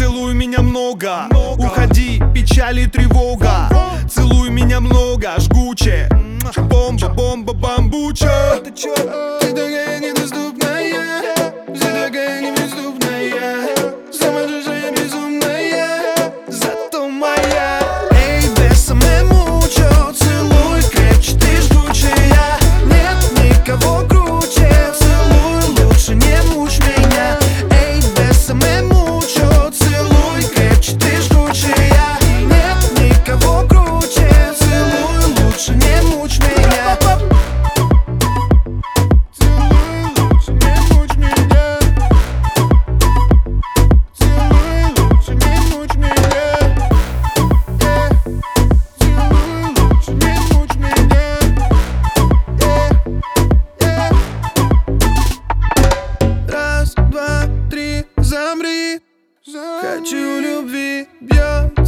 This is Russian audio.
Целуй меня много, уходи, печаль и тревога. Целуй меня много, жгуче, бомба, бомба, бамбуча. Ты чё? Ты такая недоступная, ты такая неприступная, самодержание безумная, зато моя. Эй, бесаме мучо, целуй крепче, ты жгучая. Нет никого круче, целуй лучше, не мучь меня. Эй, бесаме мучо, целуй крепче, ты жгучая. Нет никого круче, целуй лучше, не мучь меня. Раз, два, три, замри. Хочу любви, бьет